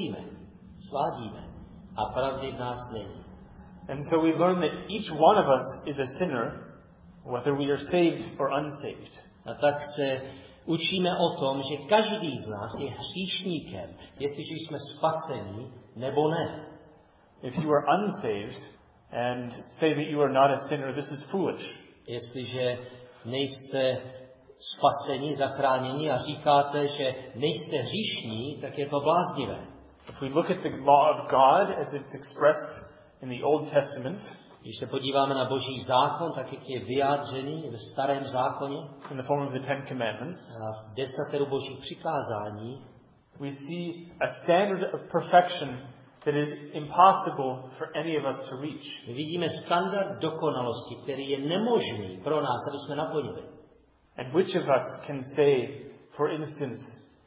svádíme a pravdy v nás není. And so we learn that each one of us is a sinner, whether we are saved or unsaved. A tak se učíme o tom, že každý z nás je hříšníkem, jestliže jsme spasení nebo ne. If you are unsaved and say that you are not a sinner, this is foolish. Jestliže nejste spasení, zachráněni a říkáte, že nejste hříšní, tak je to bláznivé. If we look at the law of God as it's expressed in the Old Testament, Když se podíváme na Boží zákon, tak jak je vyjádřený ve Starém zákoně in the form of the Ten Commandments, a v 10 Božích přikázání, we see a standard of perfection that is impossible for any of us to reach. my vidíme standard dokonalosti, který je nemožný pro nás, aby jsme naplnili. And which of us can say, for instance,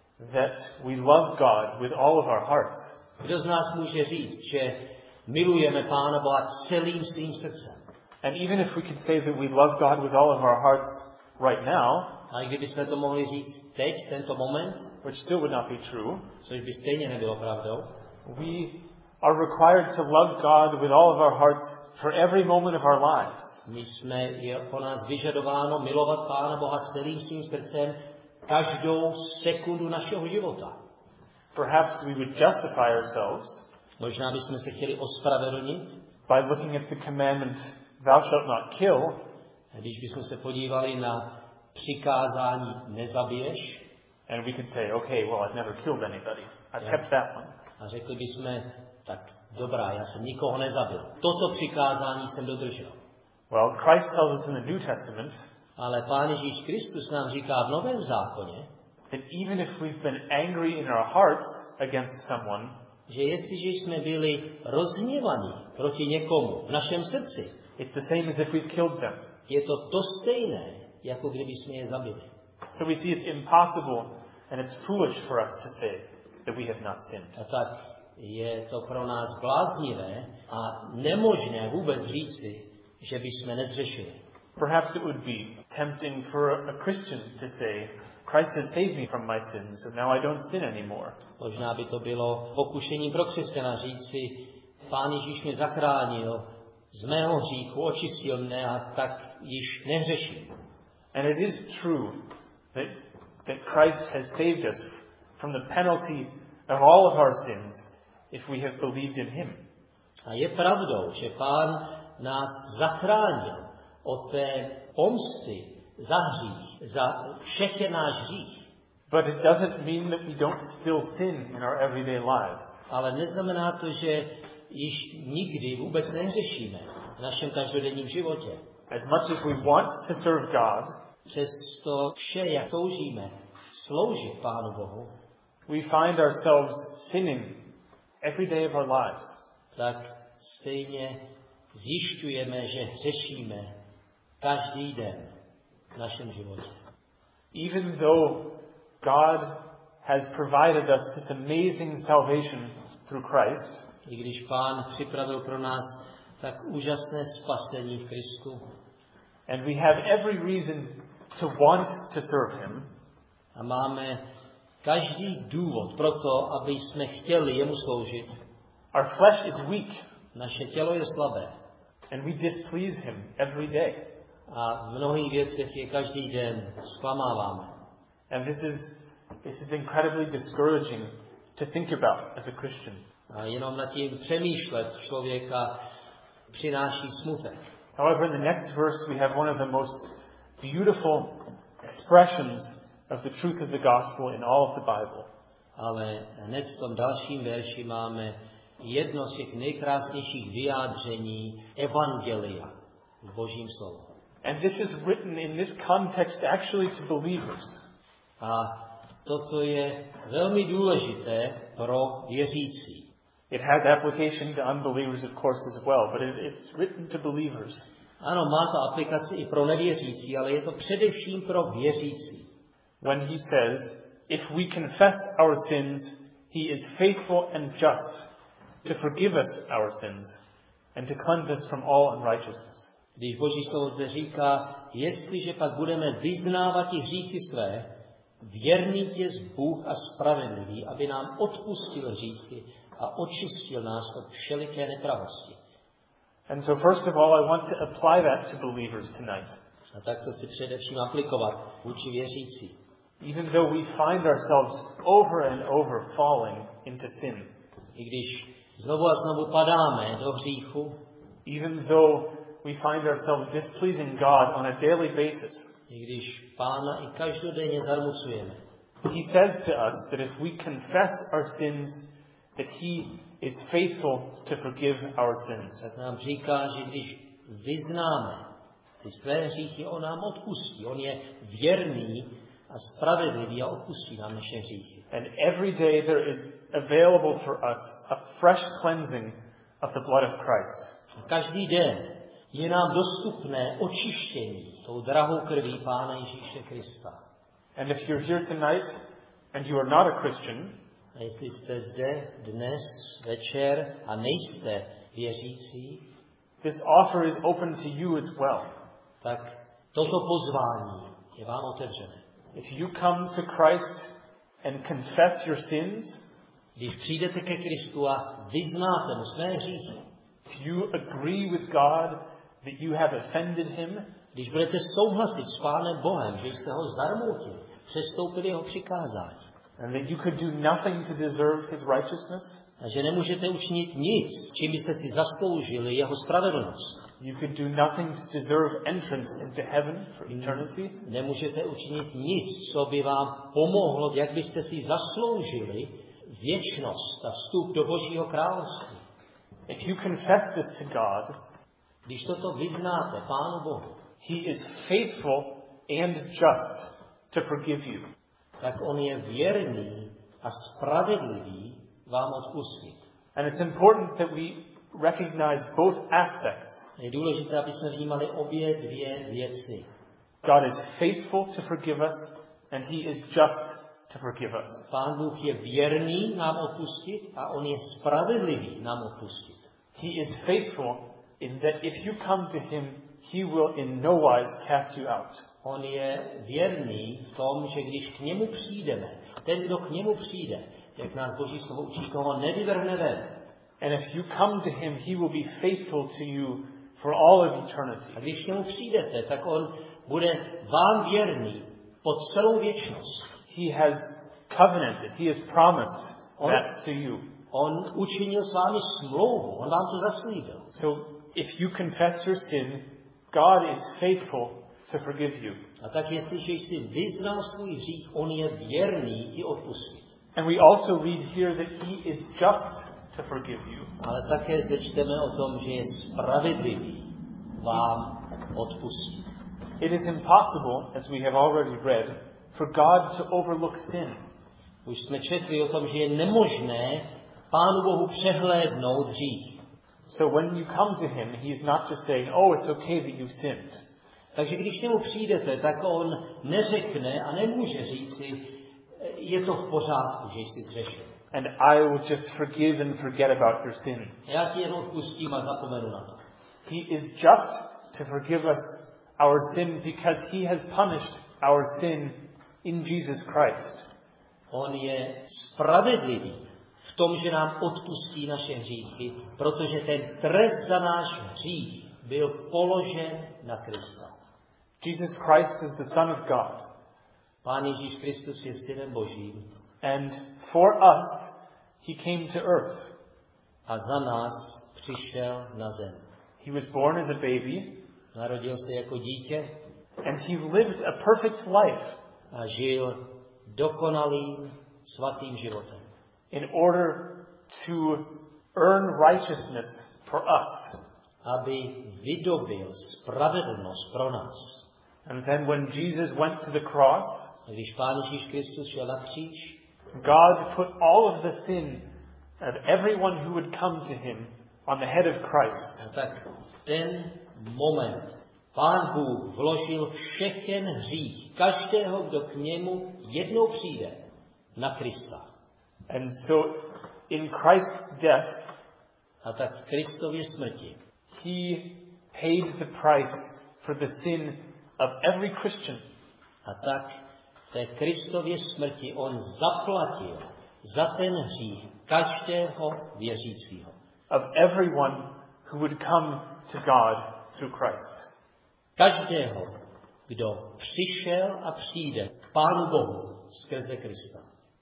that we love God with all of our hearts? Kdo z nás může říct, že milujeme Pána Boha celým svým srdcem? And even if we could say that we love God with all of our hearts right now, A i kdybychom to mohli říct teď, tento moment, which still would not be true, což by stejně nebylo pravdou, we are required to love God with all of our hearts for every moment of our lives. je po nás vyžadováno milovat Pána Boha celým svým srdcem každou sekundu našeho života. Perhaps we would justify ourselves Možná bychom se chtěli ospravedlnit, by looking at the commandment, thou shalt not kill, když bychom se podívali na přikázání nezabiješ and we could say, okay, well, I've never killed anybody. I've kept that one. a řekli bychom, tak dobrá, já jsem nikoho nezabil. Toto přikázání jsem dodržel. Well, Christ tells us in the New Testament Ale Pán Ježíš Kristus nám říká v Novém zákoně, that even if we've been angry in our hearts against someone, že jestliže jsme byli rozhněvaní proti někomu v našem srdci, it's the same as if we killed them. je to stejné, jako kdyby jsme je zabili. So we see it's impossible and it's foolish for us to say that we have not sinned. A tak je to pro nás bláznivé a nemožné vůbec říci, že bychom nezřešili. Perhaps it would be tempting for a Christian to say Christ has saved me from my sins, so now I don't sin anymore. Možná by to bylo pokušení pro křesťana říci, Pán Ježíš mě zachránil z mého hříchu, očistil mne a tak již nehřeším. And it is true that Christ has saved us from the penalty of all of our sins if we have believed in him. A je pravdou, že Pán nás zachránil od té pomsty za hřích, za všechny náš hřích. But it doesn't mean that we don't still sin in our everyday lives. Ale neznamená to, že již nikdy vůbec nehřešíme v našem každodenním životě. As much as we want to serve God, přesto vše, jak toužíme sloužit Pánu Bohu, we find ourselves sinning every day of our lives. Tak stejně zjišťujeme, že hřešíme každý den v našem životě. Even though God has provided us this amazing salvation through Christ, I když Pán připravil pro nás tak úžasné spasení v Kristu, and we have every reason to want to serve him, a máme každý důvod pro to, aby jsme chtěli jemu sloužit, our flesh is weak, naše tělo je slabé and we displease him every day. a v mnohých věcech je každý den zklamáváme. And this is incredibly discouraging to think about as a Christian. A jenom nad tím přemýšlet člověka přináší smutek. However, in the next verse we have one of the most beautiful expressions of the truth of the gospel in all of the Bible. Ale hned v tom dalším verši máme jedno z těch nejkrásnějších vyjádření evangelia v Božím slovu. And this is written in this context actually to believers. A toto je velmi důležité pro věřící. It has application to unbelievers, of course, as well, but it's written to believers. Ano, má to aplikaci i pro nevěřící, ale je to především pro věřící. When he says, if we confess our sins, he is faithful and just to forgive us our sins and to cleanse us from all unrighteousness. Když Boží slovo zde říká, jestliže pak budeme vyznávat i hříchy své, věrný těz Bůh a spravedlivý, aby nám odpustil hříchy a očistil nás od všeliké nepravosti. And so first of all, I want to apply that to believers tonight. A tak to chci především aplikovat vůči věřící. Even though we find ourselves over and over falling into sin. I když znovu a znovu padáme do hříchu, Even though we find ourselves displeasing God on a daily basis. i když Pána i každodenně zarmucujeme. He says to us that if we confess our sins, that he is faithful to forgive our sins. Tak nám říká, že když vyznáme ty své hříchy, on nám odpustí. On je věrný a spravedlivý a odpustí nám naše hříchy. And every day there is available for us a fresh cleansing of the blood of Christ. A každý den je nám dostupné očištění tou drahou krví Pána Ježíše Krista. And if you're here tonight and you are not a Christian, A jestli jste zde dnes večer a nejste věřící, this offer is open to you as well. tak toto pozvání je vám otevřené. If you come to Christ and confess your sins, Když přijdete ke Kristu a vyznáte mu své hříchy, if you agree with God that you have offended him, když budete souhlasit s Pánem Bohem, že jste ho zarmoutili, přestoupili jeho přikázání, and that you could do nothing to deserve his righteousness, a že nemůžete učinit nic, čím byste si zasloužili jeho spravedlnost. you could do nothing to deserve entrance into heaven for eternity, Nemůžete učinit nic, co by vám pomohlo, jak byste si zasloužili věčnost a vstup do Božího království. if you confess this to God, Když toto vyznáte Pánu Bohu, he is faithful and just to forgive you. tak on je věrný a spravedlivý vám odpustit. And it's important that we recognize both aspects. Je důležité, aby jsme vnímali obě dvě věci. God is faithful to forgive us, and he is just to forgive us. Pán Bůh je věrný nám odpustit a on je spravedlivý nám odpustit. He is faithful in that if you come to him he will in no wise cast you out. On je věrný v tom, že když k němu přijdeme, ten, kdo k němu přijde, jak nás Boží slovo učí, toho nevyvrhne ven. And if you come to him, he will be faithful to you for all of eternity. A když k němu přijdete, tak on bude vám věrný po celou věčnost. He has covenanted, he has promised that to you. On učinil s vámi smlouvu, on vám to zaslíbil. So if you confess your sin, God is faithful to forgive you. A tak jestliže jsi vyznal svůj hřích, on je věrný ti odpustit. And we also read here that he is just to forgive you. Ale také zde čteme o tom, že je spravedlivý vám odpustit. It is impossible, as we have already read, for God to overlook sin. Už jsme četli o tom, že je nemožné Pánu Bohu přehlédnout hřích. So when you come to him, he is not just saying, oh, it's okay that you sinned. Takže když k němu přijdete, tak on neřekne a nemůže říci, je to v pořádku, že jsi zřešil. And I will just forgive and forget about your sin. Já ti jen odpustím a zapomenu na to. He is just to forgive us our sin because he has punished our sin in Jesus Christ. On je spravedlivý v tom, že nám odpustí naše hříchy, protože ten trest za náš hřích byl položen na Krista. Jesus Christ is the Son of God. Pán Ježíš Kristus je synem Božím. And for us, he came to earth. A za nás přišel na zem. He was born as a baby. Narodil se jako dítě. And he lived a perfect life. A žil dokonalým, svatým životem. In order to earn righteousness for us. Aby vydobil spravedlnost pro nás. And then when Jesus went to the cross, a když Pán Ježíš Kristus šel na kříž, God put all of the sin of everyone who would come to him on the head of Christ. A tak v ten moment Pán Bůh vložil všechen hřích každého, kdo k němu jednou přijde, na Krista. And so in Christ's death, a tak v Kristově smrti, he paid the price for the sin of every Christian. A tak v té Kristově smrti on zaplatil za ten hřích každého věřícího. Of everyone who would come to God through Christ. Každého, kdo přišel a přijde k Pánu Bohu skrze Krista.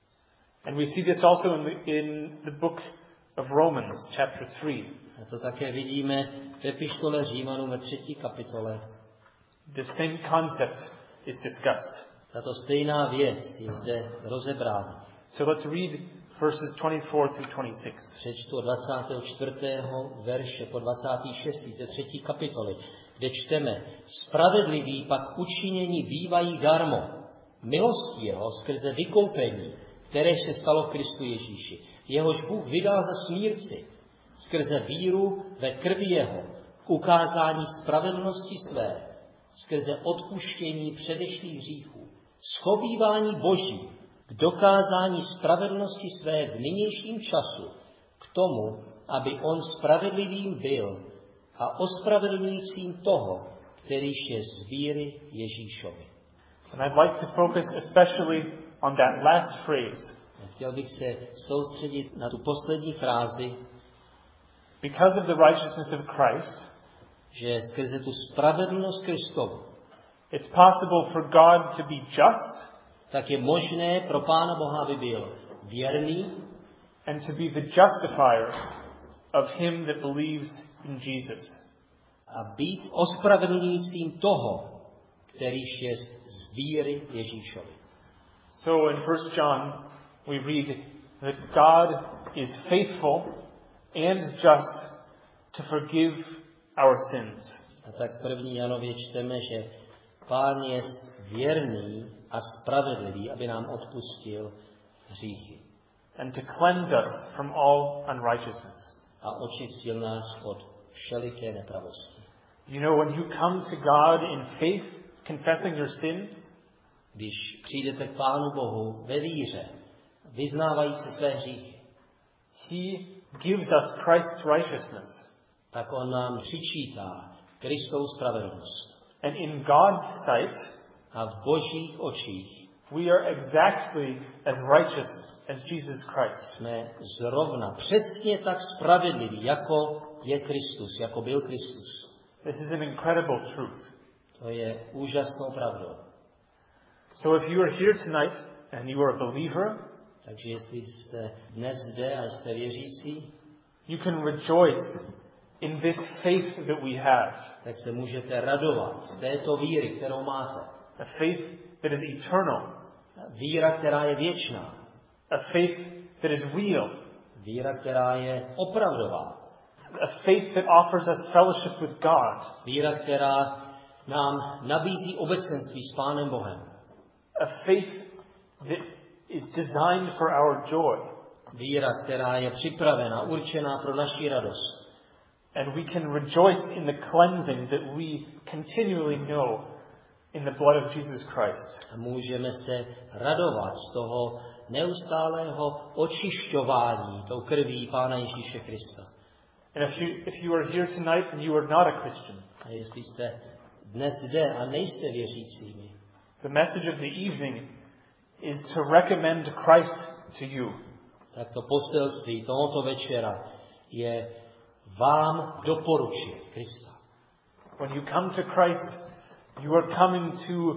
And we see this also in the book of Romans, chapter 3. A to také vidíme v epištole Římanům ve 3. kapitole. The same concept is discussed. Tato stejná věc je zde rozebrána. So let's read verses 24 through 26. Přečtu od 24. verše po 26. ze 3. kapitoly, kde čteme: Spravedliví pak učinění bývají darmo, milostí jeho skrze vykoupení, které se stalo v Kristu Ježíši. Jehož Bůh vydal za smírci, skrze víru ve krvi jeho, k ukázání spravedlnosti své, skrze odpuštění předešlých hříchů, schovívání Boží, k dokázání spravedlnosti své v nynějším času, k tomu, aby on spravedlivým byl a ospravedlňujícím toho, kterýž je z víry Ježíšovi. And I'd like to focus especially on that last phrase. Chtěl bych se soustředit na tu poslední frázi, because of the righteousness of Christ, že skrze tu spravedlnost Kristovu, it's possible for God to be just, tak je možné pro Pána Boha, aby byl věrný, and to be the justifier of him that believes in Jesus. A být ospravedlňujícím toho, kterýž je z víry Ježíšovi. So in 1 John we read that God is faithful and just to forgive our sins. A tak v 1. Janově čteme, že Pán je věrný a spravedlivý, aby nám odpustil hříchy. And to cleanse us from all unrighteousness. A očistil nás od všeliké nepravosti. You know, when you come to God in faith, confessing your sin, když přijdete k Pánu Bohu ve víře, vyznávající své hříchy, he gives us Christ's righteousness. Tak on nám přičítá Kristovou spravedlnost. And in God's sight, A v Božích očích we are exactly as righteous as Jesus Christ. jsme zrovna přesně tak spravedliví, jako je Kristus, jako byl Kristus. This is an incredible truth. To je úžasnou pravdou. So if you are here tonight and you are a believer, Takže jestli jste dnes zde a jste věřící, you can rejoice in this faith that we have. tak se můžete radovat z této víry, kterou máte. A faith that is eternal. Víra, která je věčná. A faith that is real. Víra, která je opravdová. A faith that offers us fellowship with God. Víra, která nám nabízí obecenství s Pánem Bohem. A faith that is designed for our joy. Víra, která je připravena, určená pro naši radost. And we can rejoice in the cleansing that we continually know in the blood of Jesus Christ. A můžeme se radovat z toho neustálého očišťování tou krví Pána Ježíše Krista. And if you are here tonight and you are not a Christian, A jestli jste dnes zde a nejste věřícími, the message of the evening is to recommend Christ to you. tak to poselství tohoto večera je vám doporučit Krista. When you come to Christ, you are coming to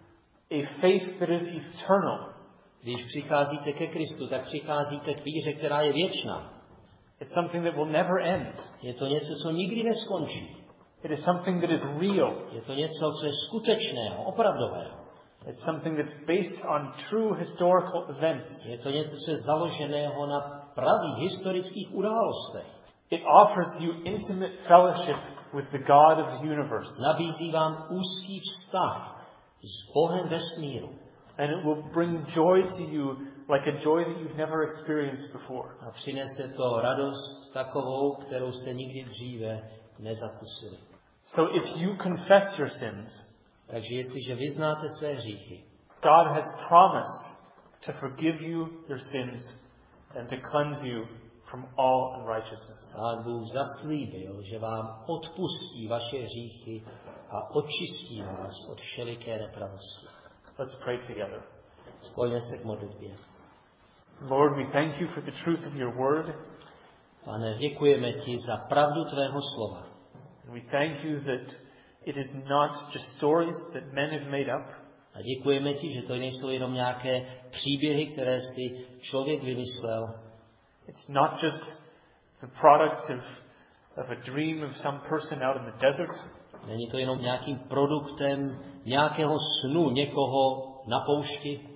a faith that is eternal. Když přicházíte ke Kristu, tak přicházíte k víře, která je věčná. It's something that will never end. Je to něco, co nikdy neskončí. It is something that is real. Je to něco, co je skutečného, opravdového. It's something that's based on true historical events. Je to něco, co je založeného na pravých historických událostech. It offers you intimate fellowship with the God of the universe. Nabízí vám úzký vztah s Bohem vesmíru. And it will bring joy to you like a joy that you've never experienced before. A přinese to radost takovou, kterou jste nikdy dříve nezakusili. So if you confess your sins, Takže jestliže vyznáte své hříchy, God has promised to forgive you your sins and to cleanse you from all unrighteousness. Pán Bůh zaslíbil, že vám odpustí vaše hříchy a očistí vás od všeliké nepravosti. Let's pray together. Skloňme se k modlitbě. Lord, we thank you for the truth of your word. Pane, děkujeme ti za pravdu tvého slova. And we thank you that it is not just stories that men have made up. A děkujeme ti, že to nejsou jenom nějaké příběhy, které si člověk vymyslel. It's not just the product of a dream of some person out in the desert. Není to jenom nějakým produktem nějakého snu někoho na poušti,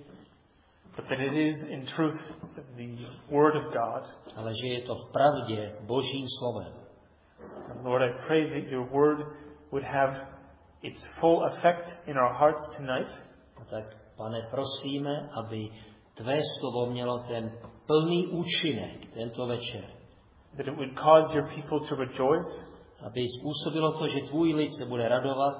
But that it is in truth the Word of God. ale že je to v pravdě Božím slovem. And Lord, I pray that your Word would have its full effect in our hearts tonight. A tak, Pane, prosíme, aby tvé slovo mělo ten plný účinek tento večer. That it would cause your people to rejoice. Aby způsobilo to, že tvůj lid se bude radovat.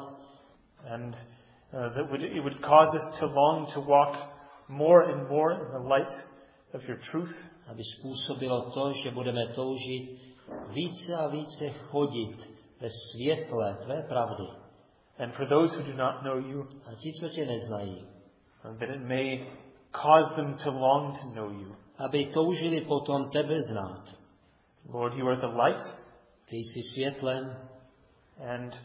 And that it would cause us to long to walk more and more in the light of your truth. Aby způsobilo to, že budeme toužit více a více chodit ve světle tvé pravdy. And for those who do not know you, A ti, co tě neznají, that it may cause them to long to know you. aby toužili potom tebe znát. Lord, you are the light. Ty jsi světlem. And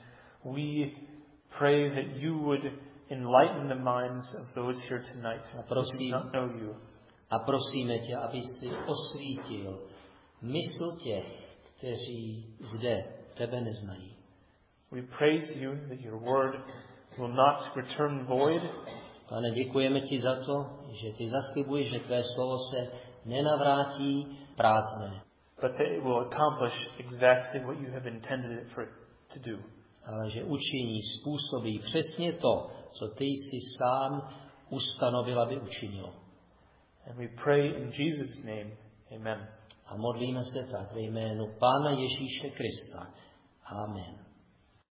we pray that you would enlighten the minds of those here tonight who do not know you. A prosíme tě, aby si osvítil mysl těch, kteří zde tebe neznají. We praise you that your word will not return void. Pane, děkujeme ti za to, že ty zaslibuješ, že tvé slovo se nenavrátí prázdné, but that it will accomplish exactly what you have intended it for it to do. ale že učiní, způsobí přesně to, co ty jsi sám ustanovil, aby učinilo. And we pray in Jesus' name, amen. A modlíme se tak ve jménu Pána Ježíše Krista. Amen.